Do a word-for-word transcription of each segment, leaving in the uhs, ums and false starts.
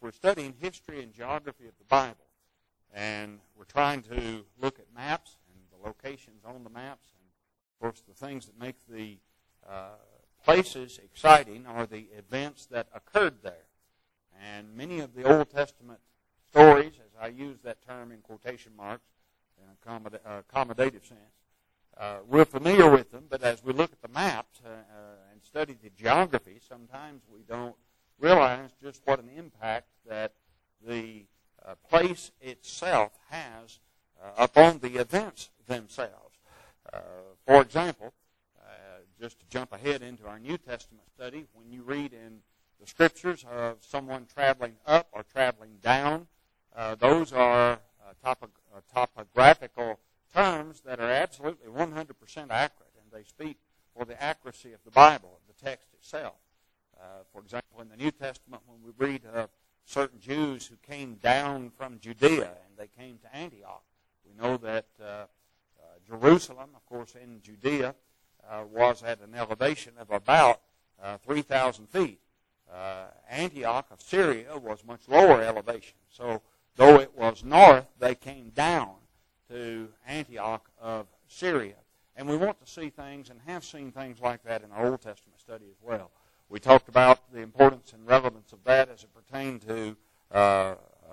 we're studying history and geography of the Bible. And we're trying to look at maps and the locations on the maps. And, of course, the things that make the uh, places exciting are the events that occurred there. And many of the Old Testament stories, as I use that term in quotation marks, in a accommoda- uh, accommodative sense, uh, we're familiar with them, but as we look at the maps uh, uh, and study the geography, sometimes we don't realize just what an impact that the uh, place itself has uh, upon the events themselves. Uh, for example, uh, just to jump ahead into our New Testament study, when you read in the Scriptures of someone traveling up or traveling down, uh, those are uh, topo- uh, topographical terms that are absolutely one hundred percent accurate, and they speak for the accuracy of the Bible, of the text itself. Uh, for example, in the New Testament, when we read of certain Jews who came down from Judea and they came to Antioch, we know that uh, uh, Jerusalem, of course, in Judea, uh, was at an elevation of about uh, three thousand feet. Uh, Antioch of Syria was much lower elevation. So, though it was north, they came down to Antioch of Syria. And we want to see things and have seen things like that in our Old Testament study as well. We talked about the importance and relevance of that as it pertained to uh, uh,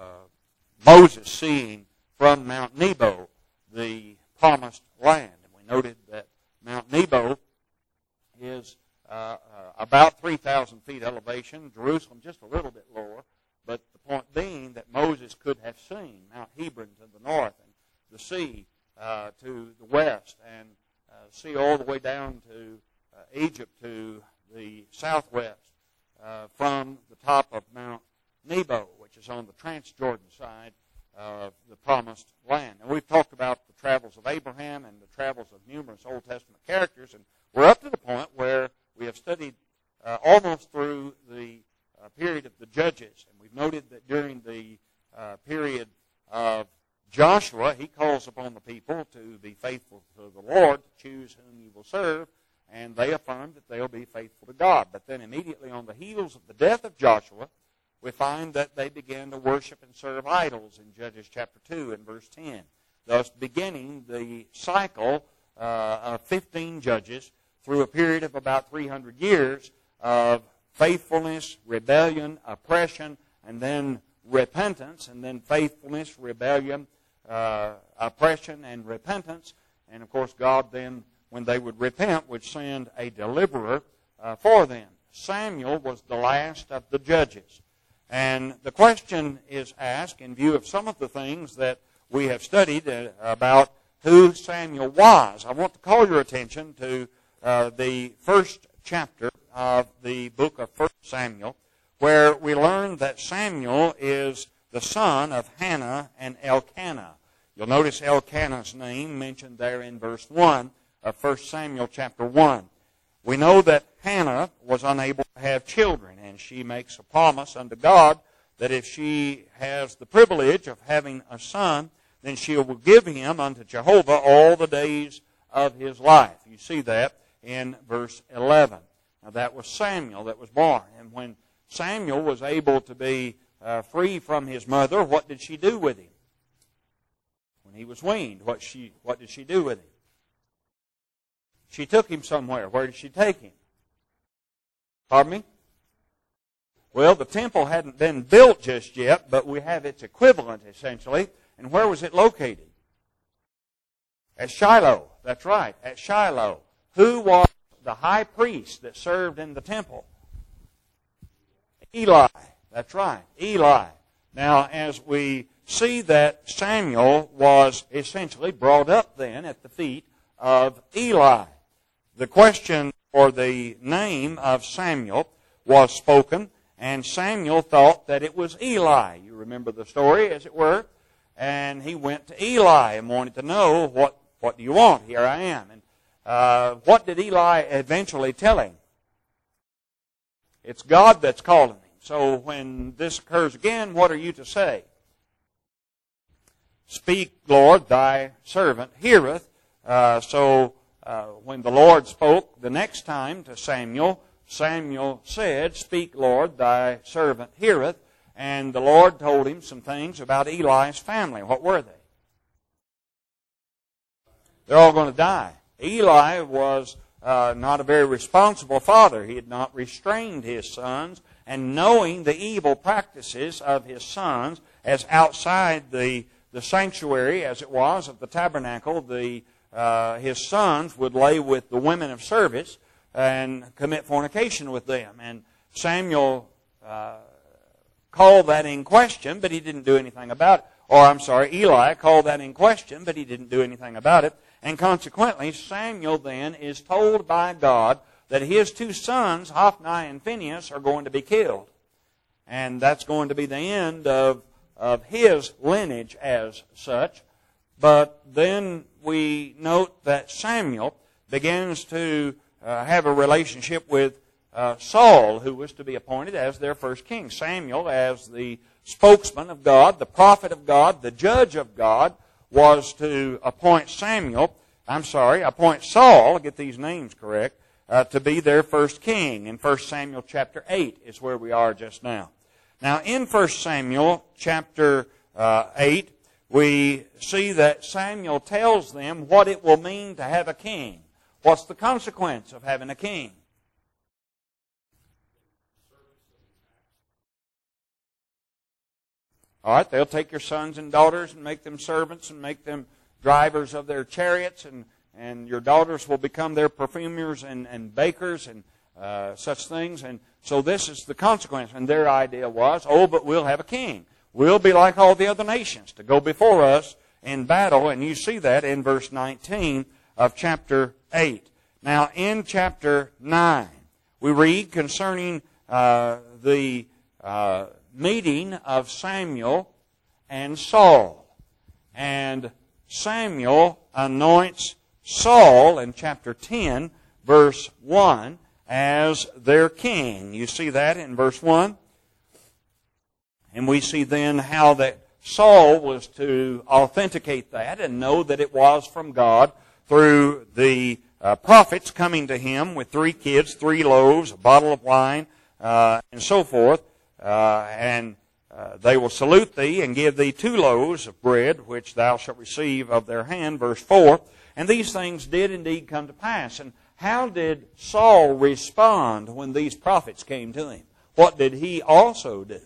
Moses seeing from Mount Nebo the promised land. And we noted that Mount Nebo is uh, uh, about three thousand feet elevation, Jerusalem just a little bit lower, but the point being that Moses could have seen Mount Hebron to the north and the sea uh, to the west, and uh, sea all the way down to uh, Egypt to the southwest uh, from the top of Mount Nebo, which is on the Transjordan side of the promised land. And we've talked about the travels of Abraham and the travels of numerous Old Testament characters, and we're up to the point where we have studied uh, almost through the uh, period of the Judges. And we've noted that during the uh, period of Joshua, he calls upon the people to be faithful to the Lord, to choose whom you will serve, and they affirm that they'll be faithful to God. But then immediately on the heels of the death of Joshua, we find that they began to worship and serve idols in Judges chapter two and verse ten, thus beginning the cycle uh, of fifteen judges through a period of about three hundred years of faithfulness, rebellion, oppression, and then repentance, and then faithfulness, rebellion, uh, oppression, and repentance. And, of course, God then, when they would repent, would send a deliverer uh, for them. Samuel was the last of the judges. And the question is asked in view of some of the things that we have studied uh, about who Samuel was. I want to call your attention to uh, the first chapter of the book of First Samuel, where we learn that Samuel is the son of Hannah and Elkanah. You'll notice Elkanah's name mentioned there in verse one of First Samuel chapter one. We know that Hannah was unable to have children, and she makes a promise unto God that if she has the privilege of having a son, then she will give him unto Jehovah all the days of his life. You see that in verse eleven. Now that was Samuel that was born, and when Samuel was able to be uh, free from his mother, what did she do with him? When he was weaned, what she what did she do with him? She took him somewhere. Where did she take him? Pardon me? Well, the temple hadn't been built just yet, but we have its equivalent, essentially. And where was it located? At Shiloh. That's right, at Shiloh. Who was the high priest that served in the temple? Eli. That's right, Eli. Now, as we see that Samuel was essentially brought up then at the feet of Eli. The question for the name of Samuel was spoken, and Samuel thought that it was Eli. You remember the story, as it were. And he went to Eli and wanted to know, what, what do you want? Here I am. And uh, what did Eli eventually tell him? It's God that's calling him. So when this occurs again, what are you to say? Speak, Lord, thy servant heareth. Uh, so uh, when the Lord spoke the next time to Samuel, Samuel said, Speak, Lord, thy servant heareth. and the Lord told him some things about Eli's family. What were they? They're all going to die. Eli was uh, not a very responsible father. He had not restrained his sons, and knowing the evil practices of his sons as outside the, the sanctuary, as it was, of the tabernacle, the uh, his sons would lay with the women of service and commit fornication with them. And Samuel uh, called that in question, but he didn't do anything about it. Or, I'm sorry, Eli called that in question, but he didn't do anything about it. And consequently, Samuel then is told by God that his two sons, Hophni and Phinehas, are going to be killed. And that's going to be the end of, of his lineage as such. But then we note that Samuel begins to uh, have a relationship with uh, Saul, who was to be appointed as their first king. Samuel, as the spokesman of God, the prophet of God, the judge of God, was to appoint Samuel, I'm sorry, appoint Saul, get these names correct, uh, to be their first king. In First Samuel chapter eight is where we are just now. Now, in First Samuel chapter uh, eight, we see that Samuel tells them what it will mean to have a king. What's the consequence of having a king? All right, they'll take your sons and daughters and make them servants and make them drivers of their chariots, and, and your daughters will become their perfumers and, and bakers and uh, such things. And so this is the consequence. And their idea was, oh, but we'll have a king. We'll be like all the other nations to go before us in battle. And you see that in verse nineteen of chapter eight. Now, in chapter nine, we read concerning uh, the uh, meeting of Samuel and Saul. And Samuel anoints Saul in chapter ten, verse one, as their king. You see that in verse one? And we see then how that Saul was to authenticate that and know that it was from God through the uh, prophets coming to him with three kids, three loaves, a bottle of wine, uh, and so forth. Uh, and uh, they will salute thee and give thee two loaves of bread, which thou shalt receive of their hand, verse four. And these things did indeed come to pass. And how did Saul respond when these prophets came to him? What did he also do?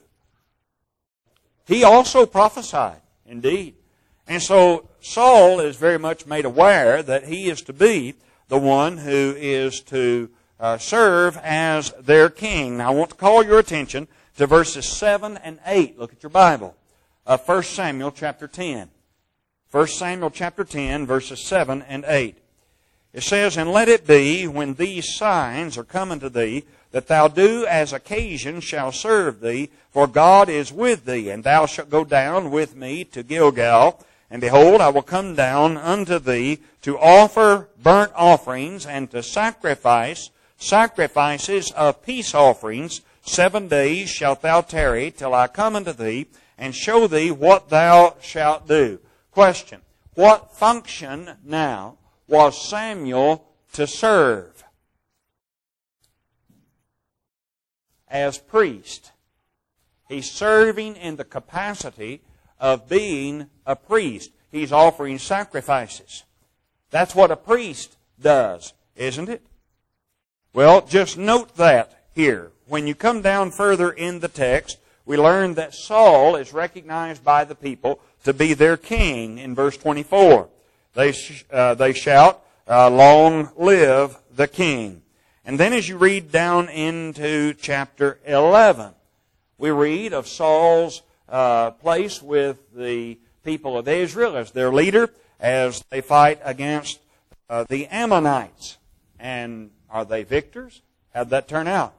He also prophesied, indeed. And so Saul is very much made aware that he is to be the one who is to uh, serve as their king. Now I want to call your attention to verses seven and eight. Look at your Bible. Of First Samuel chapter ten. First Samuel chapter ten, verses seven and eight. It says, And let it be, when these signs are come unto thee, that thou do as occasion shall serve thee, for God is with thee, and thou shalt go down with me to Gilgal, and behold, I will come down unto thee to offer burnt offerings and to sacrifice sacrifices of peace offerings. Seven days shalt thou tarry till I come unto thee and show thee what thou shalt do. Question. What function now was Samuel to serve? As priest. He's serving in the capacity of being a priest. He's offering sacrifices. That's what a priest does, isn't it? Well, just note that here. When you come down further in the text, we learn that Saul is recognized by the people to be their king in verse twenty-four. They, sh- uh, they shout, uh, long live the king. And then as you read down into chapter eleven, we read of Saul's uh, place with the people of Israel as their leader as they fight against uh, the Ammonites. And are they victors? How'd that turn out?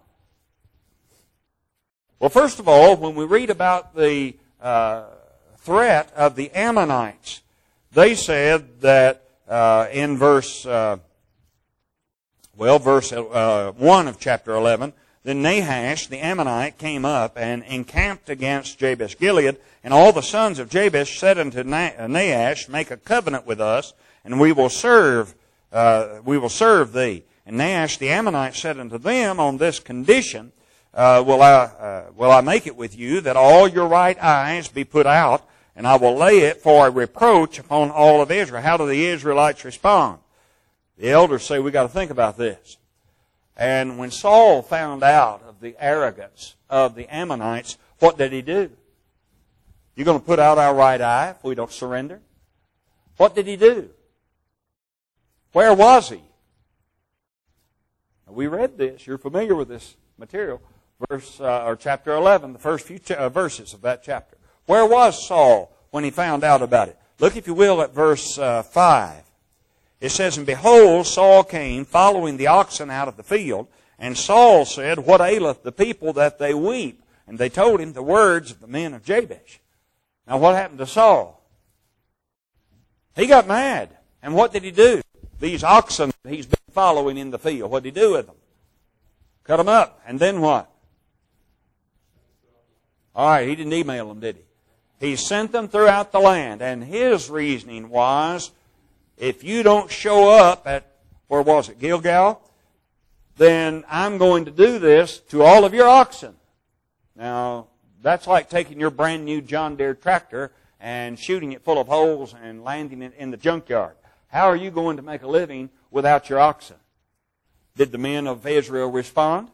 Well, first of all, when we read about the uh, threat of the Ammonites, they said that uh, in verse, uh, well, verse uh, one of chapter eleven, then Nahash the Ammonite came up and encamped against Jabesh-Gilead, and all the sons of Jabesh said unto Nahash, Make a covenant with us, and we will serve, uh, we will serve thee. And Nahash the Ammonite said unto them, On this condition, uh, will I uh, will I make it with you, that all your right eyes be put out, and I will lay it for a reproach upon all of Israel. How do the Israelites respond? The elders say, we got to think about this. And when Saul found out of the arrogance of the Ammonites, what did he do? You're going to put out our right eye if we don't surrender? What did he do? Where was he? We read this. You're familiar with this material. Verse uh, or chapter eleven, the first few ch- uh, verses of that chapter. Where was Saul when he found out about it? Look, if you will, at verse uh, five. It says, and behold, Saul came, following the oxen out of the field. And Saul said, what aileth the people that they weep? And they told him the words of the men of Jabesh. Now what happened to Saul? He got mad. And what did he do? These oxen that he's been following in the field, what did he do with them? Cut them up. And then what? All right, he didn't email them, did he? He sent them throughout the land. And his reasoning was, if you don't show up at, where was it, Gilgal, then I'm going to do this to all of your oxen. Now, that's like taking your brand new John Deere tractor and shooting it full of holes and landing it in the junkyard. How are you going to make a living without your oxen? Did the men of Israel respond?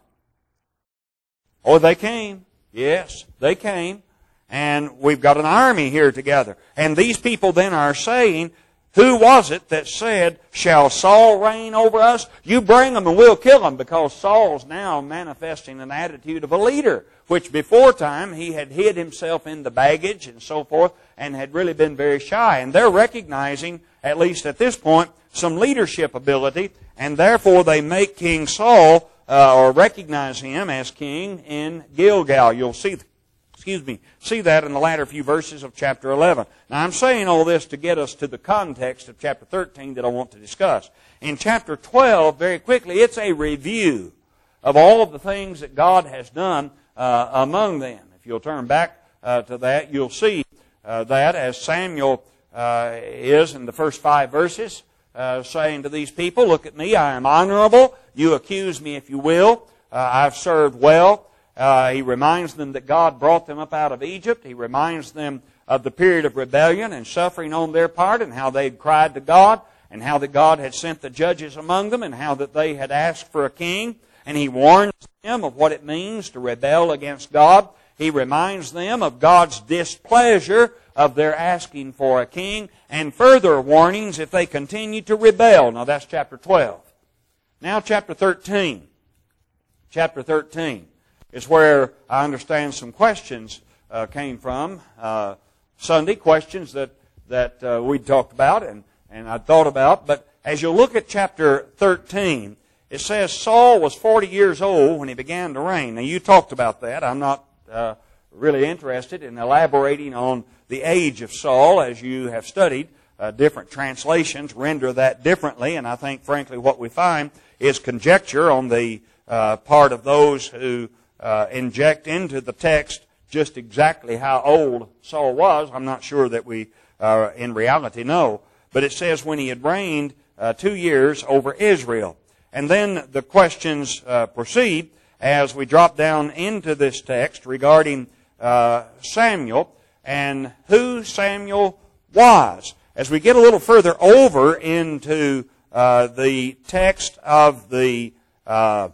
Oh, they came. Yes, they came. And we've got an army here together. And these people then are saying, who was it that said, shall Saul reign over us? You bring them and we'll kill them, because Saul's now manifesting an attitude of a leader, which before time he had hid himself in the baggage and so forth and had really been very shy. And they're recognizing, at least at this point, some leadership ability, and therefore they make King Saul, uh, or recognize him as king in Gilgal. You'll see Excuse me, see that in the latter few verses of chapter eleven. Now I'm saying all this to get us to the context of chapter thirteen that I want to discuss. In chapter twelve, very quickly, it's a review of all of the things that God has done uh, among them. If you'll turn back uh, to that, you'll see uh, that as Samuel uh, is in the first five verses, uh, saying to these people, look at me, I am honorable. You accuse me if you will. Uh, I've served well. Uh, he reminds them that God brought them up out of Egypt. He reminds them of the period of rebellion and suffering on their part, and how they had cried to God, and how that God had sent the judges among them, and how that they had asked for a king. And he warns them of what it means to rebel against God. He reminds them of God's displeasure of their asking for a king, and further warnings if they continue to rebel. Now that's chapter twelve. Now chapter thirteen. Chapter thirteen. Is where I understand some questions uh, came from uh, Sunday, questions that that uh, we talked about and, and I thought about. But as you look at chapter thirteen, it says Saul was forty years old when he began to reign. Now you talked about that. I'm not uh, really interested in elaborating on the age of Saul, as you have studied. Uh, different translations render that differently, and I think, frankly, what we find is conjecture on the uh, part of those who Uh, inject into the text just exactly how old Saul was. I'm not sure that we uh, in reality know. But it says when he had reigned uh, two years over Israel. And then the questions uh, proceed as we drop down into this text regarding uh, Samuel and who Samuel was. As we get a little further over into uh, the text of the uh,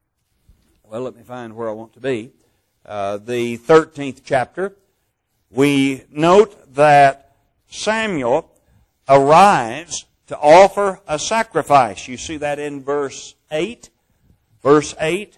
Well, let me find where I want to be. Uh, the thirteenth chapter, we note that Samuel arrives to offer a sacrifice. You see that in verse eight. Verse eight,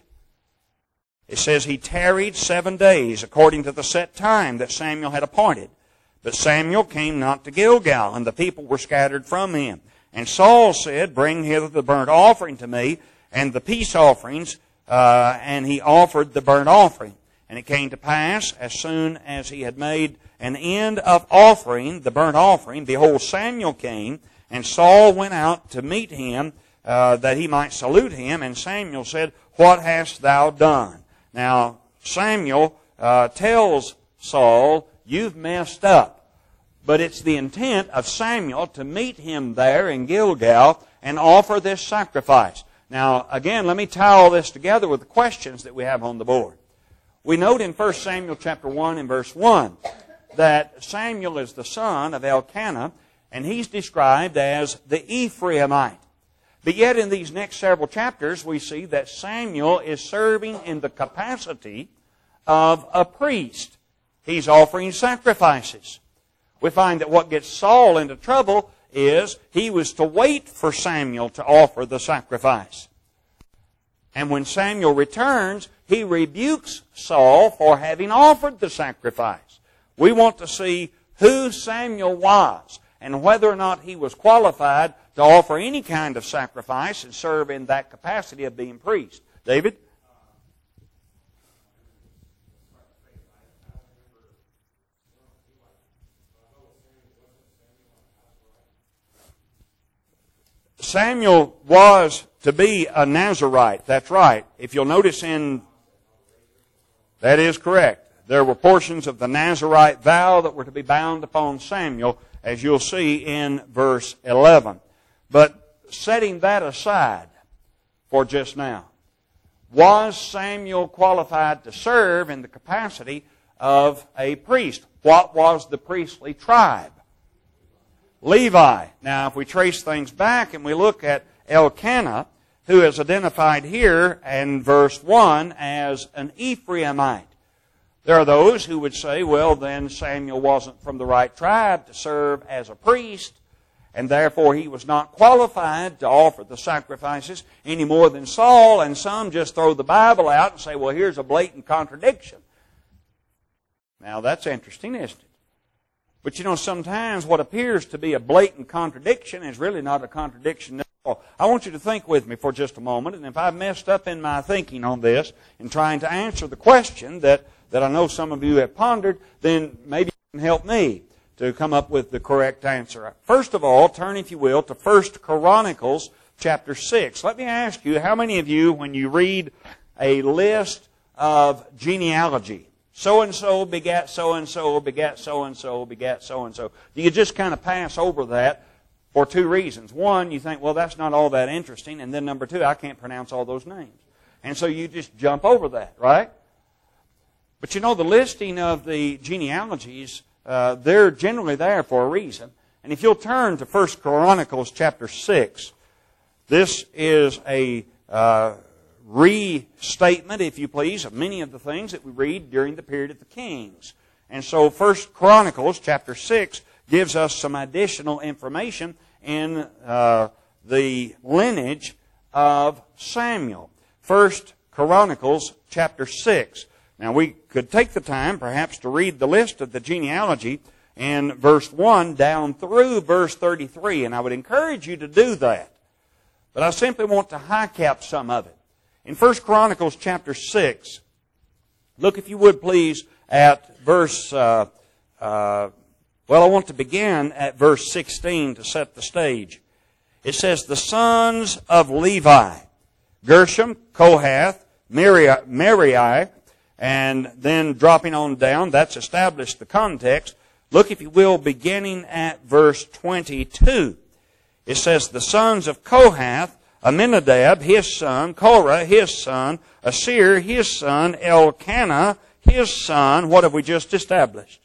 it says, he tarried seven days according to the set time that Samuel had appointed. But Samuel came not to Gilgal, and the people were scattered from him. And Saul said, bring hither the burnt offering to me, and the peace offerings, Uh, and he offered the burnt offering. And it came to pass, as soon as he had made an end of offering the burnt offering, behold, Samuel came, and Saul went out to meet him, uh, that he might salute him. And Samuel said, what hast thou done? Now, Samuel uh, tells Saul, you've messed up. But it's the intent of Samuel to meet him there in Gilgal and offer this sacrifice. Now, again, let me tie all this together with the questions that we have on the board. we note in First Samuel chapter one and verse one that Samuel is the son of Elkanah, and he's described as the Ephraimite. But yet in these next several chapters, we see that Samuel is serving in the capacity of a priest. He's offering sacrifices. We find that what gets Saul into trouble is he was to wait for Samuel to offer the sacrifice. And when Samuel returns, he rebukes Saul for having offered the sacrifice. We want to see who Samuel was and whether or not he was qualified to offer any kind of sacrifice and serve in that capacity of being priest. David? Samuel was to be a Nazirite. That's right. If you'll notice in... That is correct. There were portions of the Nazirite vow that were to be bound upon Samuel, as you'll see in verse eleven. But setting that aside for just now, was Samuel qualified to serve in the capacity of a priest? What was the priestly tribe? Levi. Now, if we trace things back and we look at Elkanah, who is identified here in verse one as an Ephraimite. There are those who would say, well, then Samuel wasn't from the right tribe to serve as a priest, and therefore he was not qualified to offer the sacrifices any more than Saul, and some just throw the Bible out and say, well, here's a blatant contradiction. Now, that's interesting, isn't it? But you know, sometimes what appears to be a blatant contradiction is really not a contradiction at all. I want you to think with me for just a moment, and if I've messed up in my thinking on this in trying to answer the question that, that I know some of you have pondered, then maybe you can help me to come up with the correct answer. First of all, turn, if you will, to First Chronicles chapter six. Let me ask you, how many of you, when you read a list of genealogy, so-and-so begat so-and-so, begat so-and-so, begat so-and-so, do you just kind of pass over that for two reasons? One, you think, well, that's not all that interesting. And then number two, I can't pronounce all those names. And so you just jump over that, right? But you know, the listing of the genealogies, uh, they're generally there for a reason. And if you'll turn to First Chronicles chapter six, this is a uh, restatement, if you please, of many of the things that we read during the period of the kings. And so First Chronicles chapter six gives us some additional information in uh, the lineage of Samuel. First Chronicles chapter six. Now we could take the time perhaps to read the list of the genealogy in verse one down through verse thirty-three, and I would encourage you to do that. But I simply want to high cap some of it. In First Chronicles chapter six, look, if you would please, at verse, uh, uh, well, I want to begin at verse sixteen to set the stage. It says, the sons of Levi, Gershom, Kohath, Merari, Merari, and then dropping on down, that's established the context. Look, if you will, beginning at verse twenty-two. It says, the sons of Kohath, Aminadab, his son, Korah, his son, Asir, his son, Elkanah, his son. What have we just established?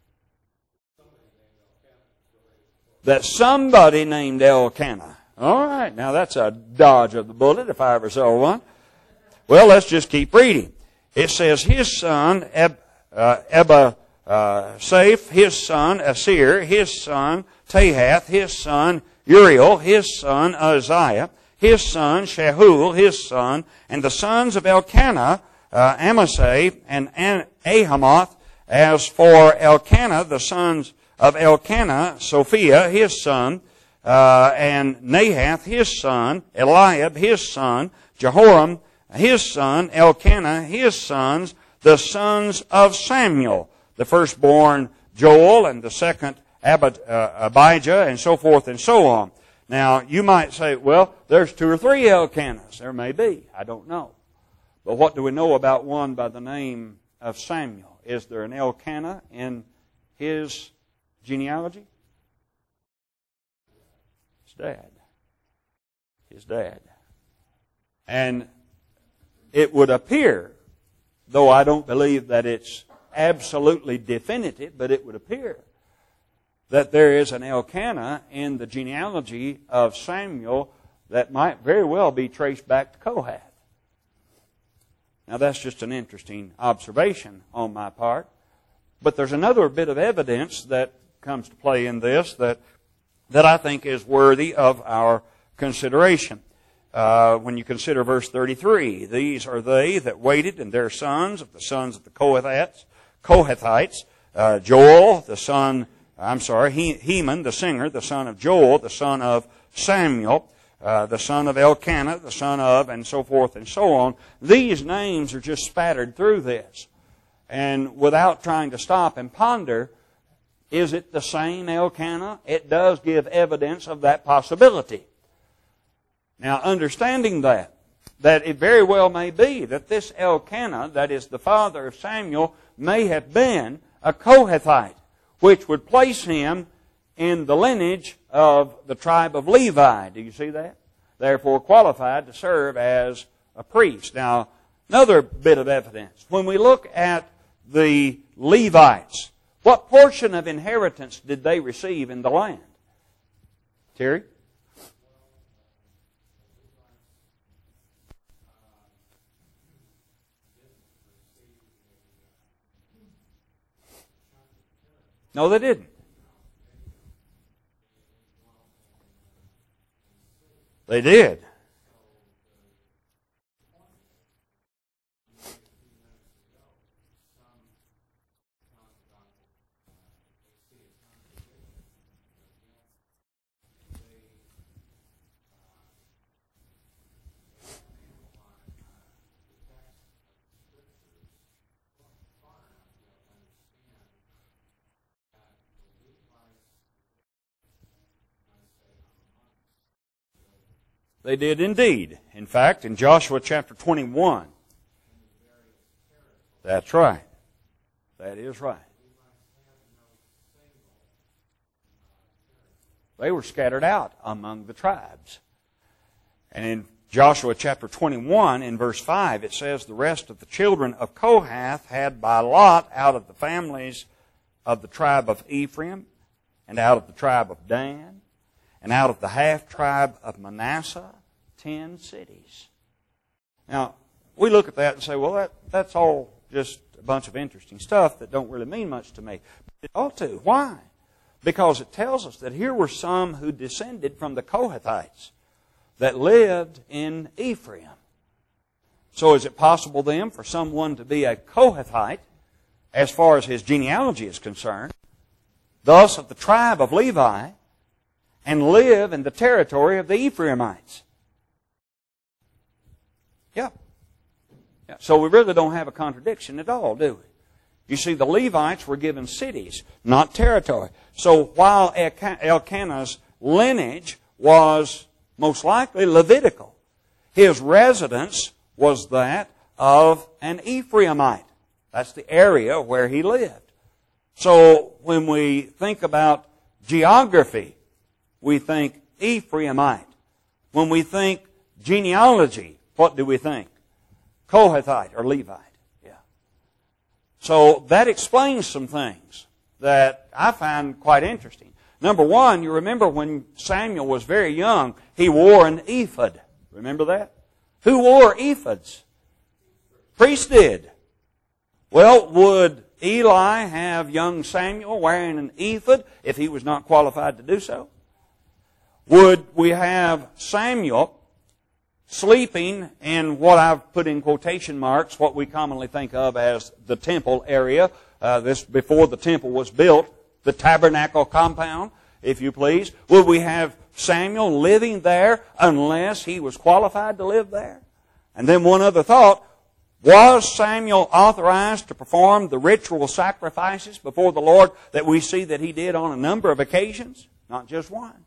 That somebody named Elkanah. All right, now that's a dodge of the bullet if I ever saw one. Well, let's just keep reading. It says, his son, Eb, uh, Ebba, uh, Saif, his son, Asir, his son, Tahath, his son, Uriel, his son, Uzziah, his son, Shahul, his son, and the sons of Elkanah, uh, Amasai, and Ahamoth. As for Elkanah, the sons of Elkanah, Sophia, his son, uh, and Nahath, his son, Eliab, his son, Jehoram, his son, Elkanah, his sons, the sons of Samuel, the firstborn Joel, and the second Abid, uh, Abijah, and so forth and so on. Now, you might say, well, there's two or three Elkanahs. There may be. I don't know. But what do we know about one by the name of Samuel? Is there an Elkanah in his genealogy? His dad. His dad. And it would appear though I don't believe that it's absolutely definitive, but it would appear that there is an Elkanah in the genealogy of Samuel that might very well be traced back to Kohath. Now that's just an interesting observation on my part. But there's another bit of evidence that comes to play in this that, that I think is worthy of our consideration. Uh, when you consider verse thirty-three, these are they that waited, and their sons, of the sons of the Kohathites, Kohathites, uh, Joel, the son, I'm sorry, he, Heman, the singer, the son of Joel, the son of Samuel, uh, the son of Elkanah, the son of, and so forth and so on. These names are just spattered through this. And without trying to stop and ponder, is it the same Elkanah? It does give evidence of that possibility. Now, understanding that, that it very well may be that this Elkanah, that is the father of Samuel, may have been a Kohathite, which would place him in the lineage of the tribe of Levi. Do you see that? Therefore qualified to serve as a priest. Now, another bit of evidence. When we look at the Levites, what portion of inheritance did they receive in the land? Terry? No, they didn't. They did. They did indeed. In fact, in Joshua chapter twenty-one, that's right. That is right. They were scattered out among the tribes. And in Joshua chapter twenty-one, in verse five, it says, the rest of the children of Kohath had by lot out of the families of the tribe of Ephraim, and out of the tribe of Dan, and out of the half-tribe of Manasseh, ten cities. Now, we look at that and say, well, that, that's all just a bunch of interesting stuff that don't really mean much to me. But it ought to. Why? Because it tells us that here were some who descended from the Kohathites that lived in Ephraim. So is it possible then for someone to be a Kohathite as far as his genealogy is concerned, thus of the tribe of Levi, and live in the territory of the Ephraimites? Yeah. yeah. So we really don't have a contradiction at all, do we? You see, the Levites were given cities, not territory. So while Elkanah's lineage was most likely Levitical, his residence was that of an Ephraimite. That's the area where he lived. So when we think about geography, we think Ephraimite. When we think genealogy, what do we think? Kohathite or Levite. Yeah. So that explains some things that I find quite interesting. Number one, you remember when Samuel was very young, he wore an ephod. Remember that? Who wore ephods? Priests did. Well, would Eli have young Samuel wearing an ephod if he was not qualified to do so? Would we have Samuel sleeping in what I've put in quotation marks, what we commonly think of as the temple area, uh, this before the temple was built, the tabernacle compound, if you please? Would we have Samuel living there unless he was qualified to live there? And then one other thought, was Samuel authorized to perform the ritual sacrifices before the Lord that we see that he did on a number of occasions? Not just one.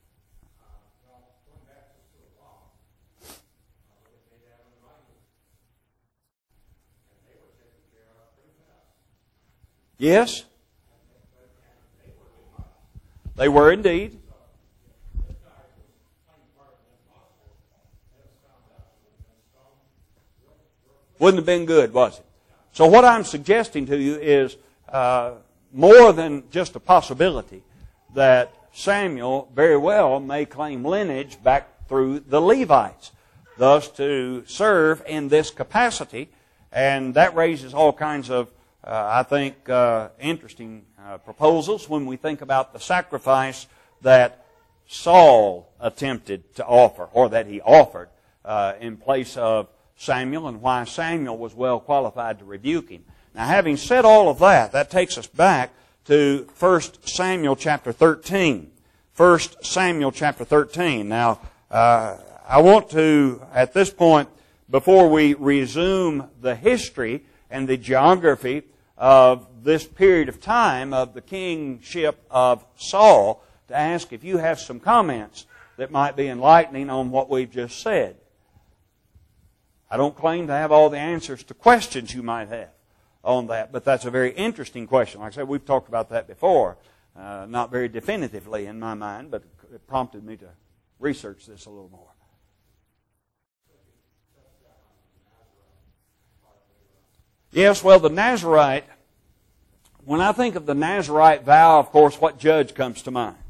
Yes? They were indeed. Wouldn't have been good, was it? So what I'm suggesting to you is uh, more than just a possibility that Samuel very well may claim lineage back through the Levites, thus to serve in this capacity. And that raises all kinds of, uh, I think, uh, interesting uh, proposals when we think about the sacrifice that Saul attempted to offer, or that he offered uh, in place of Samuel, and why Samuel was well qualified to rebuke him. Now, having said all of that, that takes us back to First Samuel chapter thirteen. First Samuel chapter thirteen. Now, uh, I want to, at this point, before we resume the history and the geography of this period of time of the kingship of Saul, to ask if you have some comments that might be enlightening on what we've just said. I don't claim to have all the answers to questions you might have on that, but that's a very interesting question. Like I said, we've talked about that before, uh, not very definitively in my mind, but it prompted me to research this a little more. Yes, well, the Nazarite, when I think of the Nazarite vow, of course, what judge comes to mind?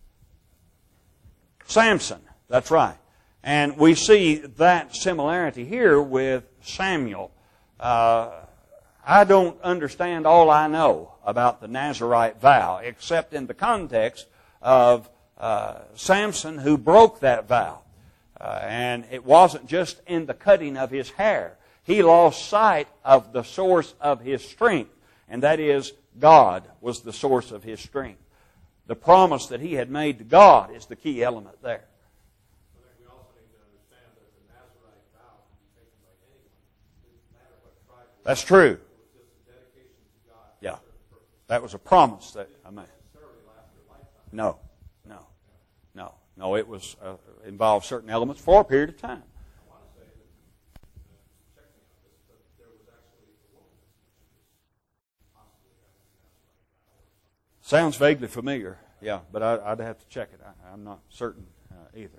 Samson, that's right. And we see that similarity here with Samuel. Uh, I don't understand all I know about the Nazarite vow, except in the context of uh, Samson, who broke that vow. Uh, and it wasn't just in the cutting of his hair. He lost sight of the source of his strength, and that is God was the source of his strength. The promise that he had made to God is the key element there. I think we also need to understand that the Nazarite vow can be taken by anyone, no matter what tribe. That's true. It was just a dedication to God. Yeah. That was a promise that I made. Necessarily last their lifetime. No, no, no, no. It was uh, involved certain elements for a period of time. I want to say that, uh, check me on this, but there was actually a woman that possibly had a Nazarite vow or something. Sounds vaguely familiar, yeah, but I, I'd have to check it. I, I'm not certain uh, either.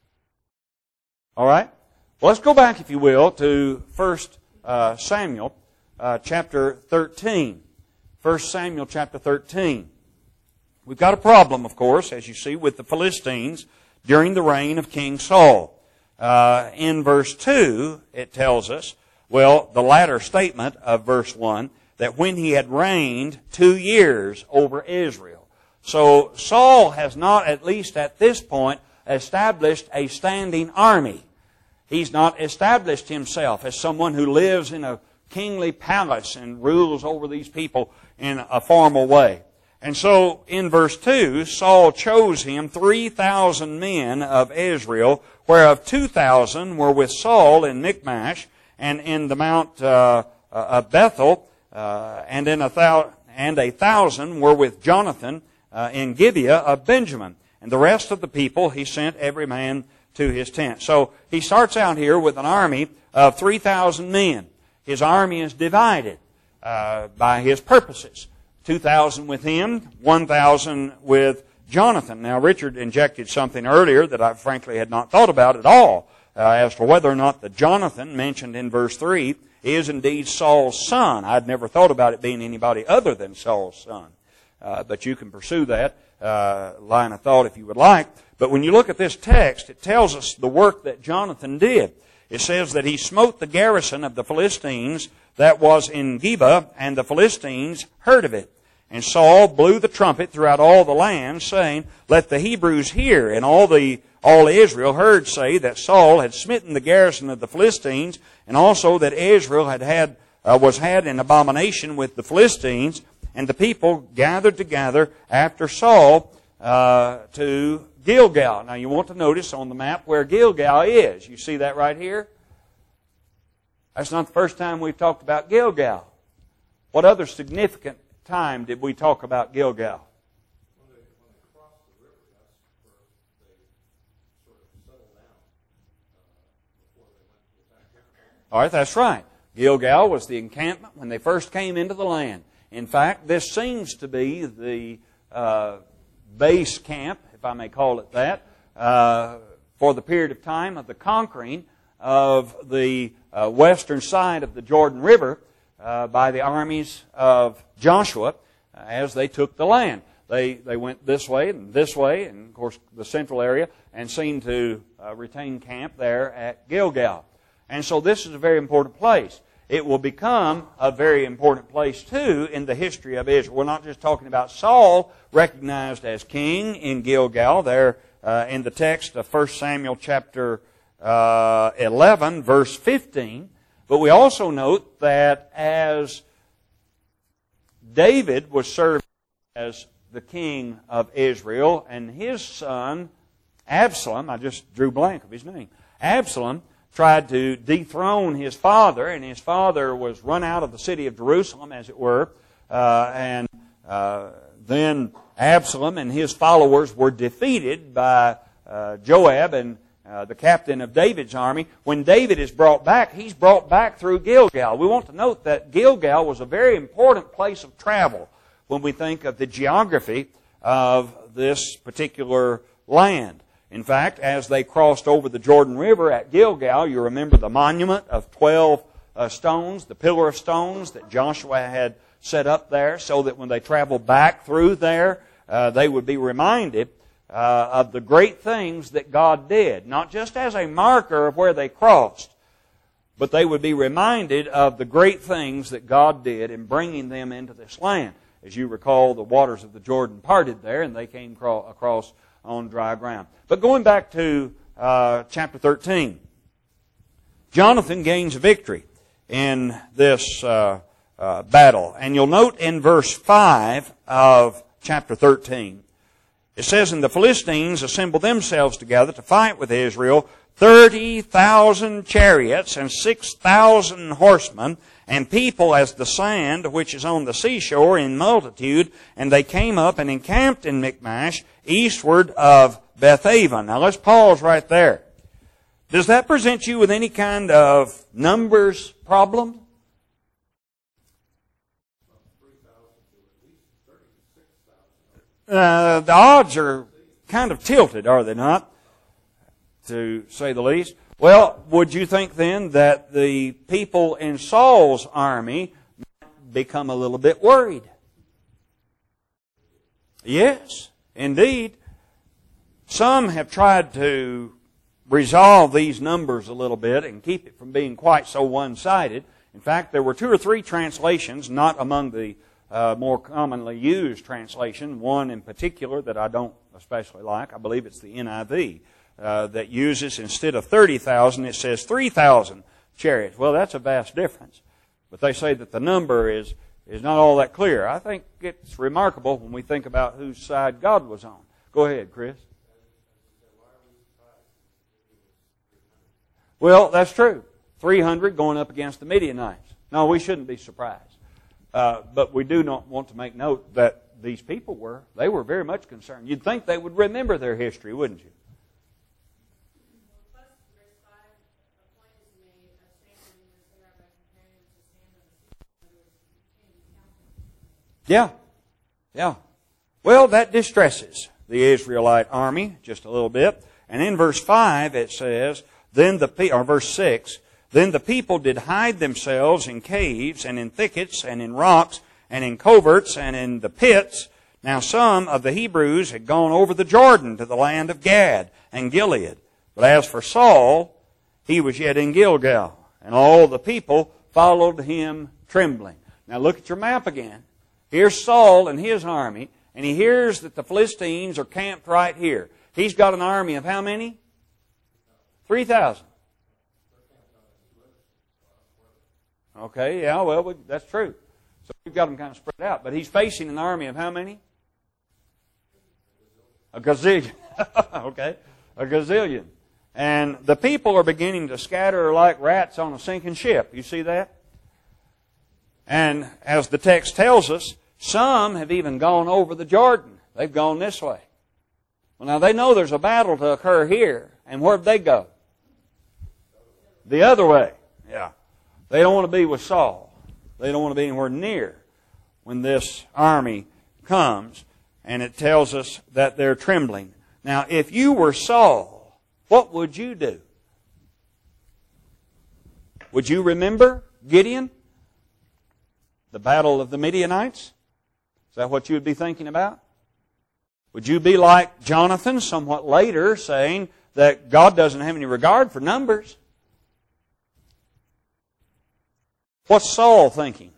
All right? Well, let's go back, if you will, to First uh, Samuel uh, chapter thirteen. First Samuel chapter thirteen. We've got a problem, of course, as you see, with the Philistines during the reign of King Saul. Uh, in verse two, it tells us, well, the latter statement of verse one, that when he had reigned two years over Israel. So Saul has not, at least at this point, established a standing army. He's not established himself as someone who lives in a kingly palace and rules over these people in a formal way. And so in verse two, Saul chose him three thousand men of Israel, whereof two thousand were with Saul in Michmash and in the mount uh, of Bethel, Uh, and in a thou- and a thousand were with Jonathan uh, in Gibeah of Benjamin. And the rest of the people he sent every man to his tent. So he starts out here with an army of three thousand men. His army is divided uh, by his purposes. two thousand with him, one thousand with Jonathan. Now Richard injected something earlier that I frankly had not thought about at all uh, as to whether or not the Jonathan mentioned in verse three is indeed Saul's son. I'd never thought about it being anybody other than Saul's son. Uh, but you can pursue that uh, line of thought if you would like. But when you look at this text, it tells us the work that Jonathan did. It says that he smote the garrison of the Philistines that was in Geba, and the Philistines heard of it. And Saul blew the trumpet throughout all the land, saying, Let the Hebrews hear. And all the all Israel heard say that Saul had smitten the garrison of the Philistines, and also that Israel had had uh, was had an abomination with the Philistines. And the people gathered together after Saul uh, to Gilgal. Now you want to notice on the map where Gilgal is. You see that right here? That's not the first time we've talked about Gilgal. What other significant time did we talk about Gilgal? When they, when they crossed the river, that's where they sort of settled down uh, before they went to attack Jericho. All right, that's right. Gilgal was the encampment when they first came into the land. In fact, this seems to be the uh, base camp, if I may call it that, uh, for the period of time of the conquering of the uh, western side of the Jordan River. uh, by the armies of Joshua uh, as they took the land. They they went this way and this way, and of course the central area, and seemed to uh, retain camp there at Gilgal. And so this is a very important place. It will become a very important place, too, in the history of Israel. We're not just talking about Saul, recognized as king in Gilgal, there uh, in the text of First Samuel chapter uh, eleven, verse fifteen. But we also note that as David was serving as the king of Israel, and his son, Absalom, I just drew blank of his name, Absalom, tried to dethrone his father, and his father was run out of the city of Jerusalem, as it were, uh, and uh, then Absalom and his followers were defeated by uh, Joab and uh, the captain of David's army. When David is brought back, he's brought back through Gilgal. We want to note that Gilgal was a very important place of travel when we think of the geography of this particular land. In fact, as they crossed over the Jordan River at Gilgal, you remember the monument of twelve uh, stones, the pillar of stones that Joshua had set up there, so that when they traveled back through there, uh, they would be reminded uh, of the great things that God did. Not just as a marker of where they crossed, but they would be reminded of the great things that God did in bringing them into this land. As you recall, the waters of the Jordan parted there, and they came across on dry ground. But going back to uh, chapter thirteen, Jonathan gains a victory in this uh, uh, battle. And you'll note in verse five of chapter thirteen, it says, "And the Philistines assembled themselves together to fight with Israel, thirty thousand chariots and six thousand horsemen, and people as the sand which is on the seashore in multitude. And they came up and encamped in Michmash, eastward of Bethaven." Now let's pause right there. Does that present you with any kind of numbers problem? Uh, the odds are kind of tilted, are they not? To say the least. Well, would you think then that the people in Saul's army might become a little bit worried? Yes, indeed. Some have tried to resolve these numbers a little bit and keep it from being quite so one-sided. In fact, there were two or three translations, not among the uh, more commonly used translation, one in particular that I don't especially like. I believe it's the N I V. Uh, that uses, instead of thirty thousand, it says three thousand chariots. Well, that's a vast difference. But they say that the number is, is not all that clear. I think it's remarkable when we think about whose side God was on. Go ahead, Chris. Well, that's true. three hundred going up against the Midianites. No, we shouldn't be surprised. Uh, but we do not want to make note that these people were. They were very much concerned. You'd think they would remember their history, wouldn't you? Yeah, yeah. Well, that distresses the Israelite army just a little bit. And in verse five it says, then the or verse six, "Then the people did hide themselves in caves and in thickets and in rocks and in coverts and in the pits. Now some of the Hebrews had gone over the Jordan to the land of Gad and Gilead. But as for Saul, he was yet in Gilgal, and all the people followed him trembling." Now look at your map again. Here's Saul and his army, and he hears that the Philistines are camped right here. He's got an army of how many? three thousand. Okay, yeah, well, we, that's true. So we've got them kind of spread out. But he's facing an army of how many? A gazillion. Okay, a gazillion. And the people are beginning to scatter like rats on a sinking ship. You see that? And as the text tells us, some have even gone over the Jordan. They've gone this way. Well, now they know there's a battle to occur here. And where'd they go? The other way. Yeah. They don't want to be with Saul. They don't want to be anywhere near when this army comes. And it tells us that they're trembling. Now, if you were Saul, what would you do? Would you remember Gideon? The battle of the Midianites? Is that what you would be thinking about? Would you be like Jonathan somewhat later saying that God doesn't have any regard for numbers? What's Saul thinking?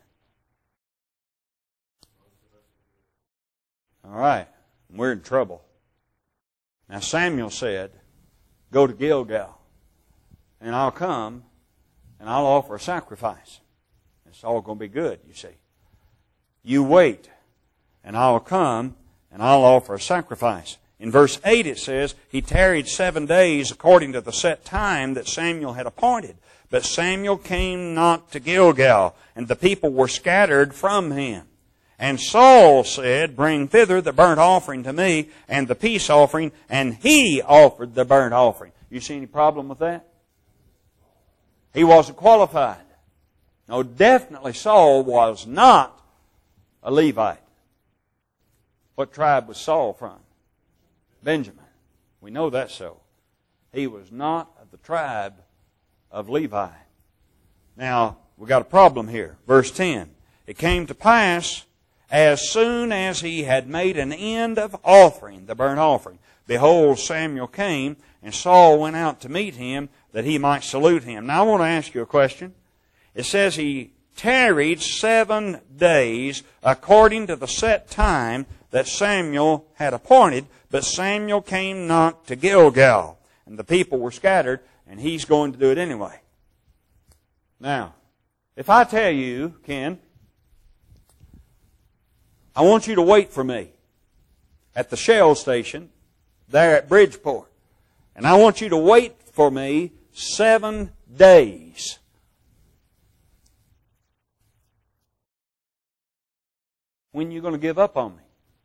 All right, we're in trouble. Now Samuel said, go to Gilgal, and I'll come, and I'll offer a sacrifice. It's all going to be good, you see. You wait, and I'll come, and I'll offer a sacrifice. In verse eight it says, he tarried seven days according to the set time that Samuel had appointed. But Samuel came not to Gilgal, and the people were scattered from him. And Saul said, bring thither the burnt offering to me, and the peace offering, and he offered the burnt offering. You see any problem with that? He wasn't qualified. No, definitely Saul was not a Levite. What tribe was Saul from? Benjamin. We know that's so. He was not of the tribe of Levi. Now, we got a problem here. Verse ten. It came to pass, as soon as he had made an end of offering, the burnt offering, behold, Samuel came, and Saul went out to meet him, that he might salute him. Now, I want to ask you a question. It says he tarried seven days according to the set time that Samuel had appointed, but Samuel came not to Gilgal, and the people were scattered, and he's going to do it anyway. Now, if I tell you, Ken, I want you to wait for me at the Shell station there at Bridgeport, and I want you to wait for me seven days. When are you going to give up on me?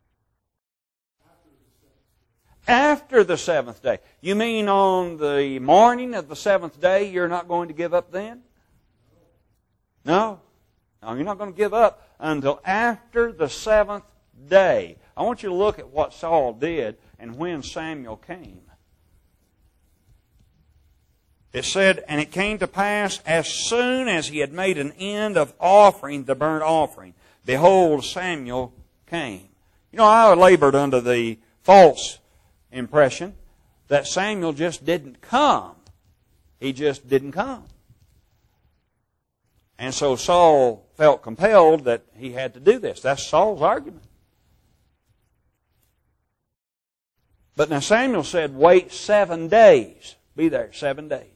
After the seventh day. You mean on the morning of the seventh day you're not going to give up then? No. No, you're not going to give up until after the seventh day. I want you to look at what Saul did and when Samuel came. It said, and it came to pass as soon as he had made an end of offering the burnt offering, behold, Samuel came. You know, I labored under the false impression that Samuel just didn't come. He just didn't come. And so Saul felt compelled that he had to do this. That's Saul's argument. But now Samuel said, wait seven days. Be there seven days.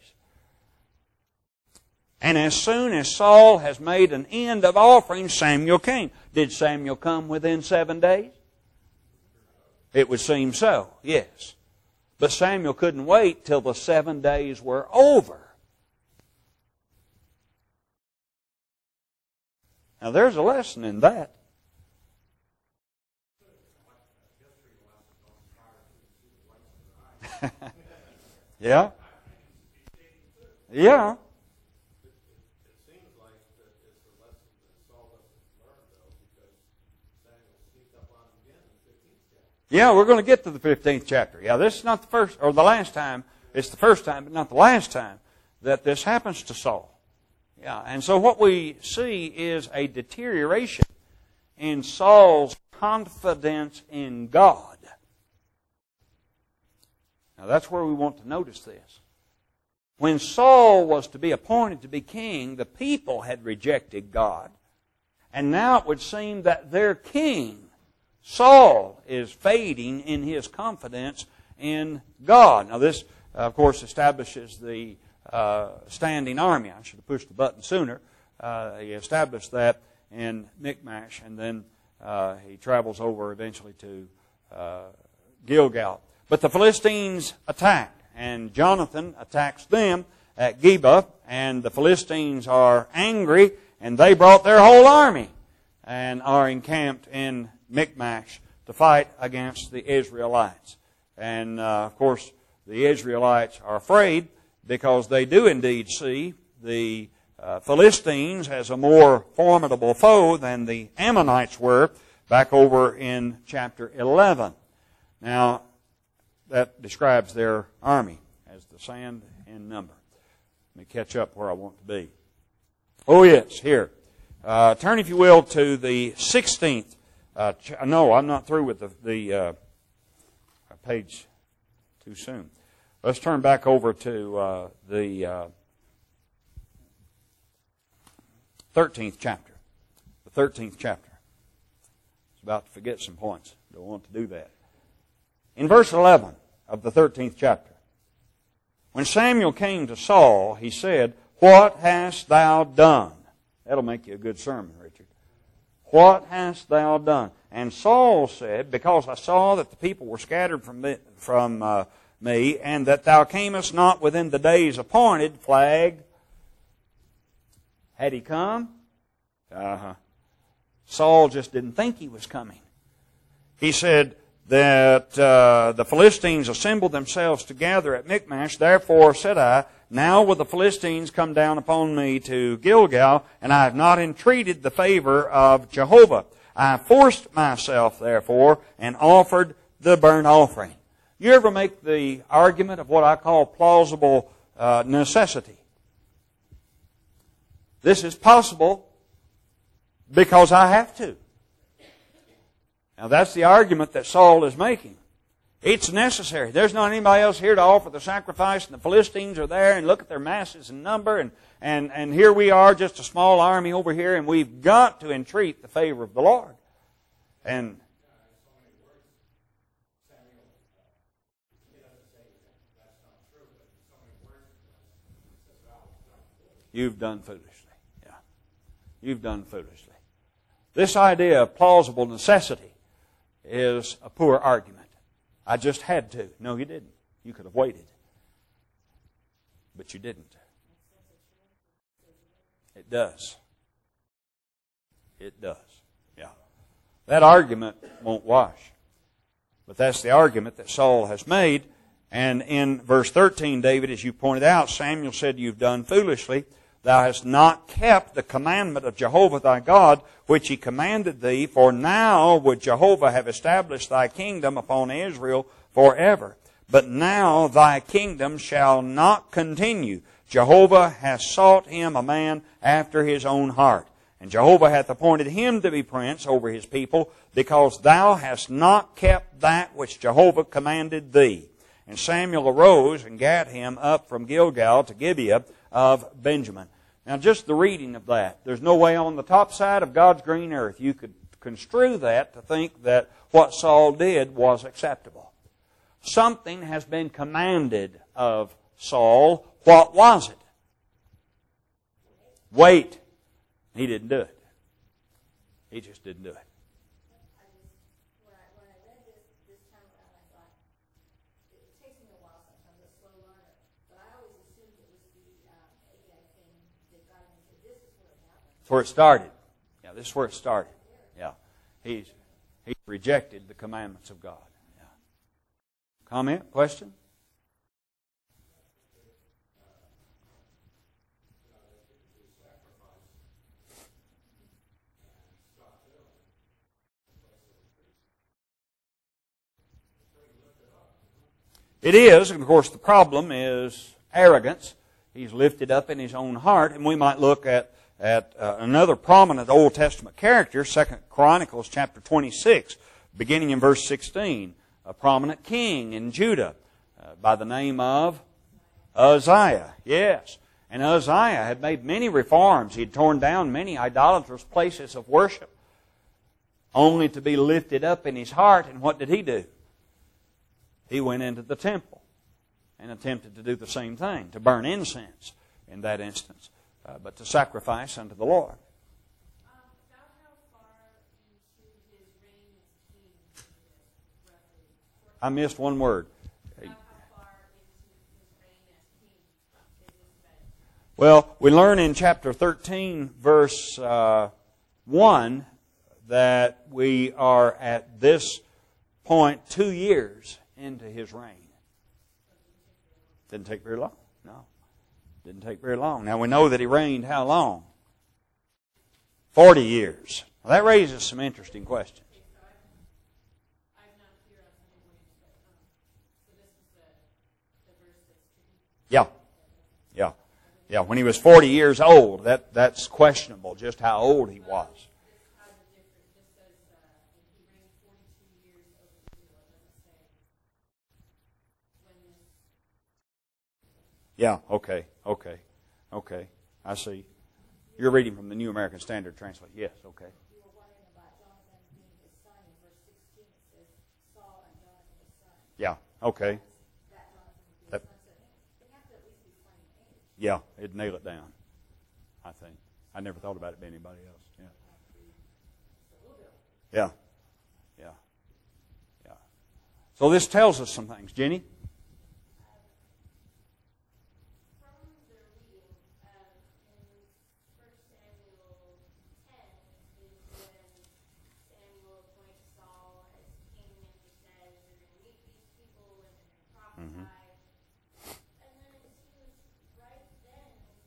And as soon as Saul has made an end of offering, Samuel came. Did Samuel come within seven days? It would seem so, yes. But Samuel couldn't wait till the seven days were over. Now there's a lesson in that. Yeah? Yeah. Yeah, we're going to get to the fifteenth chapter. Yeah, this is not the first, or the last time. It's the first time, but not the last time that this happens to Saul. Yeah, and so what we see is a deterioration in Saul's confidence in God. Now that's where we want to notice this. When Saul was to be appointed to be king, the people had rejected God. And now it would seem that their king, Saul, is fading in his confidence in God. Now this, uh, of course, establishes the uh, standing army. I should have pushed the button sooner. Uh, he established that in Michmash, and then uh, he travels over eventually to uh, Gilgal. But the Philistines attacked, and Jonathan attacks them at Geba, and the Philistines are angry, and they brought their whole army and are encamped in Michmash to fight against the Israelites. And, uh, of course, the Israelites are afraid because they do indeed see the uh, Philistines as a more formidable foe than the Ammonites were back over in chapter eleven. Now, that describes their army as the sand in number. Let me catch up where I want to be. Oh, yes, here. Uh, turn, if you will, to the sixteenth. Uh, ch- no, I'm not through with the, the uh, page too soon. Let's turn back over to uh, the uh, thirteenth chapter. The thirteenth chapter. I was about to forget some points. Don't want to do that. In verse eleven of the thirteenth chapter, when Samuel came to Saul, he said, "What hast thou done?" That'll make you a good sermon, Richard. "What hast thou done?" And Saul said, "Because I saw that the people were scattered from me, from uh, me, and that thou camest not within the days appointed." Flag. Had he come? Uh-huh. Saul just didn't think he was coming. He said that uh, the Philistines assembled themselves together at Michmash. "Therefore said I, now will the Philistines come down upon me to Gilgal, and I have not entreated the favor of Jehovah. I forced myself, therefore, and offered the burnt offering." You ever make the argument of what I call plausible uh, necessity? This is possible because I have to. Now that's the argument that Saul is making. It's necessary. There's not anybody else here to offer the sacrifice, and the Philistines are there, and look at their masses and number, and, and, and here we are, just a small army over here, and we've got to entreat the favor of the Lord. And you've done foolishly. Yeah. You've done foolishly. This idea of plausible necessity is a poor argument. I just had to. No, you didn't. You could have waited. But you didn't. It does. It does. Yeah. That argument won't wash. But that's the argument that Saul has made. And in verse thirteen, David, as you pointed out, Samuel said, "You've done foolishly. Thou hast not kept the commandment of Jehovah thy God, which he commanded thee, for now would Jehovah have established thy kingdom upon Israel forever. But now thy kingdom shall not continue. Jehovah hath sought him a man after his own heart. And Jehovah hath appointed him to be prince over his people, because thou hast not kept that which Jehovah commanded thee." And Samuel arose and gat him up from Gilgal to Gibeah of Benjamin. Now just the reading of that. There's no way on the top side of God's green earth you could construe that to think that what Saul did was acceptable. Something has been commanded of Saul. What was it? Wait. He didn't do it. He just didn't do it. Where it started. Yeah, this is where it started. Yeah. He's he's rejected the commandments of God. Yeah. Comment? Question? It is, and of course the problem is arrogance. He's lifted up in his own heart, and we might look at At uh, another prominent Old Testament character, Second Chronicles chapter twenty-six, beginning in verse sixteen, a prominent king in Judah uh, by the name of Uzziah. Yes. And Uzziah had made many reforms. He had torn down many idolatrous places of worship, only to be lifted up in his heart. And what did he do? He went into the temple and attempted to do the same thing, to burn incense in that instance. Uh, but to sacrifice unto the Lord. Um, about how far into his reign as king is it, roughly? I missed one word. About how far into his reign as king is this? Well, we learn in chapter thirteen, verse uh, one, that we are at this point two years into his reign. Didn't take very long. No. Didn't take very long. Now we know that he reigned how long? Forty years. Well, that raises some interesting questions. Yeah. Yeah. Yeah, when he was forty years old, that, that's questionable, just how old he was. Yeah, okay, okay, okay. I see. You're reading from the New American Standard Translation. Yes, okay. You were wondering about Jonathan being his son. In verse sixteen it says Saul and Jonathan his son. Yeah, okay. That Jonathan would be his That, son. So they have to at least be playing age. yeah, it'd nail it down, I think. I never thought about it being anybody else. Yeah. Yeah. Yeah. Yeah. So this tells us some things. Jenny? Mm-hmm. And then it seems right then,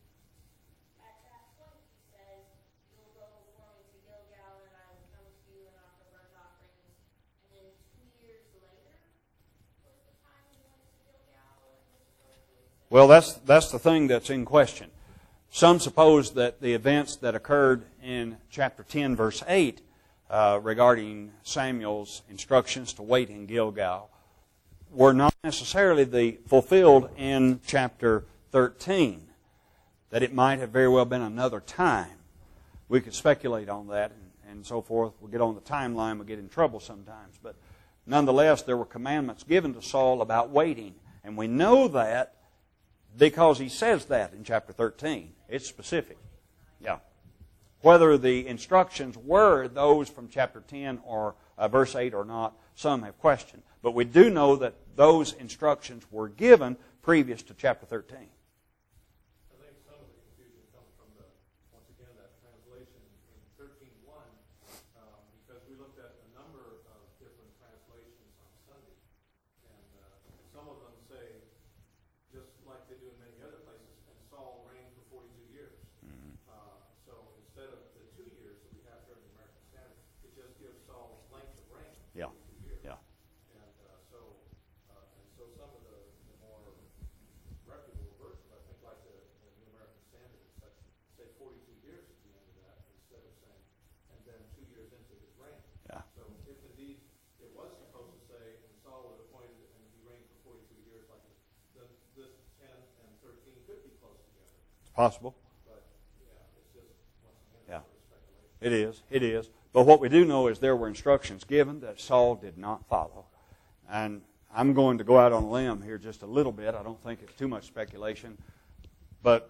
at that point, he says, you'll go before me to Gilgal, and I will come to you and offer burnt offerings. And then two years later was the time he went to Gilgal and historically. Well, that's that's the thing that's in question. Some suppose that the events that occurred in chapter ten, verse eight, uh, regarding Samuel's instructions to wait in Gilgal, were not necessarily the fulfilled in chapter thirteen, that it might have very well been another time. We could speculate on that and, and so forth. We'll get on the timeline, we'll get in trouble sometimes. But nonetheless, there were commandments given to Saul about waiting. And we know that because he says that in chapter thirteen. It's specific. Yeah. Whether the instructions were those from chapter ten or uh, verse eight or not, some have questioned. But we do know that those instructions were given previous to chapter thirteen. I think some of the confusion comes from the, once again, that translation in thirteen one, um, because we looked at a number of different translations on Sunday. And uh, some of them say, just like they do in many other places, and Saul reigned for forty-two years. Mm-hmm. uh, so instead of the two years that we have here in the American Standard, it just gives Saul's length of reign. Yeah. Years. Yeah. And uh, so, uh, and so some of the, the more reputable versions, I think, like the, the New American Standard, and such, say forty-two years at the end of that, instead of saying, and then two years into his reign. Yeah. So if indeed it was supposed to say, and Saul was appointed and he reigned for forty-two years, like this, then this ten and thirteen could be close together. It's possible. But yeah, it's just once again Yeah. sort of speculation. It is. It is. But what we do know is there were instructions given that Saul did not follow. And I'm going to go out on a limb here just a little bit. I don't think it's too much speculation. But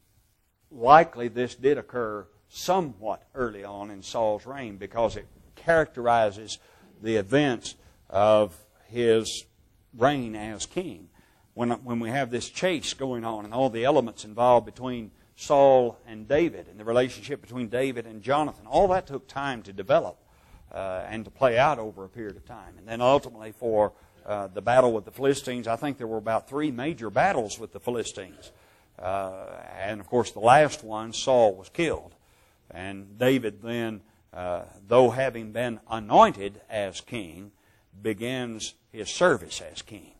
likely this did occur somewhat early on in Saul's reign because it characterizes the events of his reign as king. When, when we have this chase going on and all the elements involved between Saul and David and the relationship between David and Jonathan, all that took time to develop uh, and to play out over a period of time. And then ultimately for uh, the battle with the Philistines, I think there were about three major battles with the Philistines. Uh, and of course the last one, Saul was killed. And David then, uh, though having been anointed as king, begins his service as king.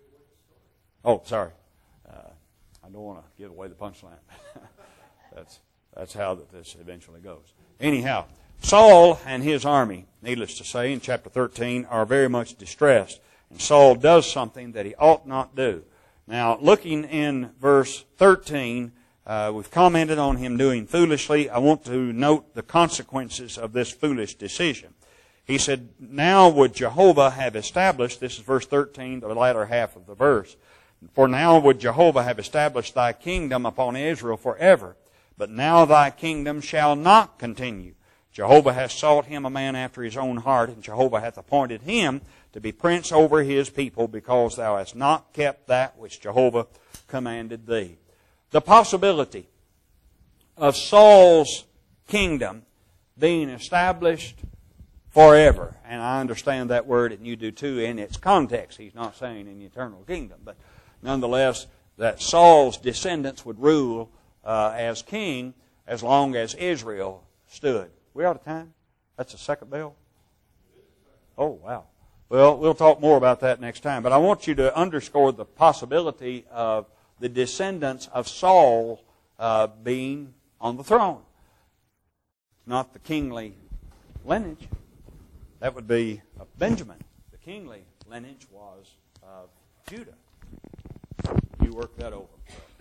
Oh, sorry. Uh, I don't want to give away the punchline. that's that's how that this eventually goes. Anyhow, Saul and his army, needless to say, in chapter thirteen, are very much distressed. And Saul does something that he ought not do. Now, looking in verse thirteen, uh, we've commented on him doing foolishly. I want to note the consequences of this foolish decision. He said, now would Jehovah have established, this is verse thirteen, the latter half of the verse, for now would Jehovah have established thy kingdom upon Israel forever. But now thy kingdom shall not continue. Jehovah hath sought him a man after his own heart, and Jehovah hath appointed him to be prince over his people, because thou hast not kept that which Jehovah commanded thee. The possibility of Saul's kingdom being established forever, and I understand that word, and you do too, in its context. He's not saying in the eternal kingdom, but nonetheless, that Saul's descendants would rule uh, as king as long as Israel stood. We out of time? That's the second bell? Oh, wow. Well, we'll talk more about that next time. But I want you to underscore the possibility of the descendants of Saul uh, being on the throne. Not the kingly lineage. That would be of Benjamin. The kingly lineage was of Judah. You work that over.